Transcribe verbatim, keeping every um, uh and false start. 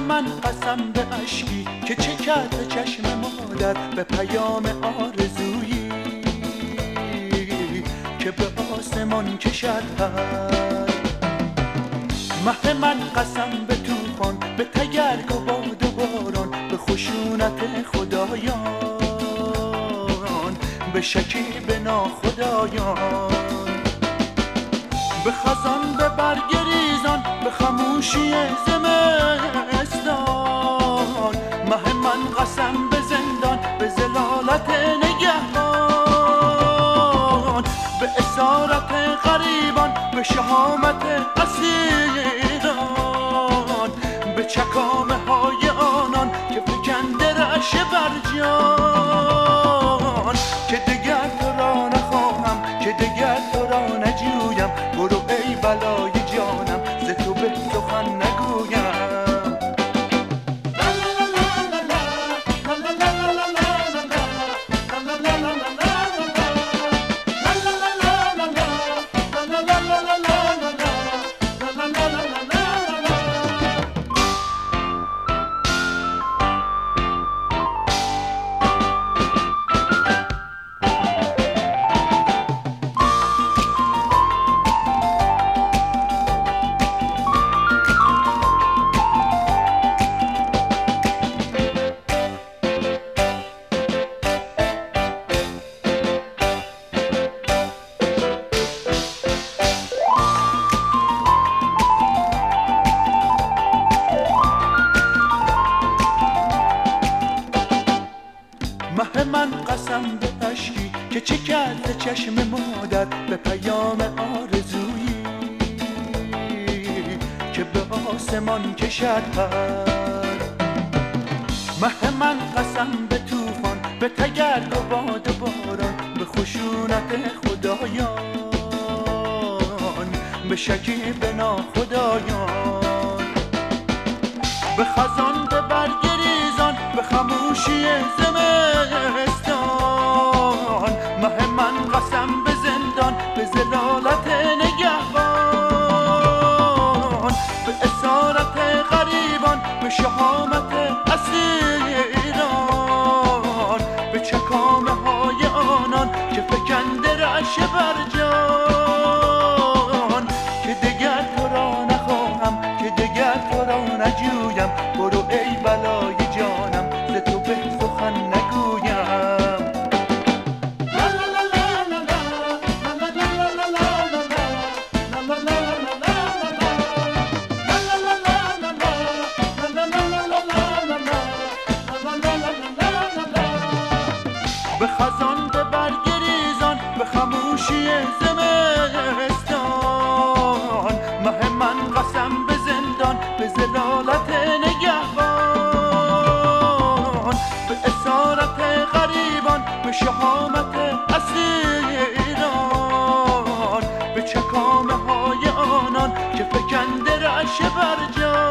من قسم به اشکی که چه کرده چشم مادر به پیام آرزویی که به آسمان کشد پر. مه من قسم به طوفان، به تگرگ و باد و باران، به خشونت خدایان، به شکیب ناخدایان، به خزان، به برگ ریزان، به خموشی زمستان. مه من قسم به زندان، به ضلالت نگهبان، به اسارت غریبان، به شهامت اسیران، به چکامه های آنان که فکنده رعشه بر جان. که دگر تو را نخواهم، که دگر تو را نجویم، برو ای بلای جانم، ز تو به سخن نگویم. مه من قسم به اشکی که چه کرده چشم مادر به پیام آرزویی که به آسمان کشد پر. مه من قسم به طوفان، به تگرگ و باد و باران، به خشونت خدایان، به شکیب ناخدایان، به خزان، به برگ ریزان، به خموشی زمستان. مه من قسم به زندان، به ضلالت نگهبان، به اسارت غریبان، به شهامت اسیران، به چکامه های آنان که فکنده رعشه بر جان. که دگر تو را نخواهم، که دگر تو را نجویم، برو ای بلای جانم، ز تو به سخن نگویم. به خزان، به برگ ریزان، به خموشی زمستان. مه من قسم به زندان، به ضلالت نگهبان، به اسارت غریبان، به شهامت اسیران، به چکامه های آنان که فکنده رعشه بر جان.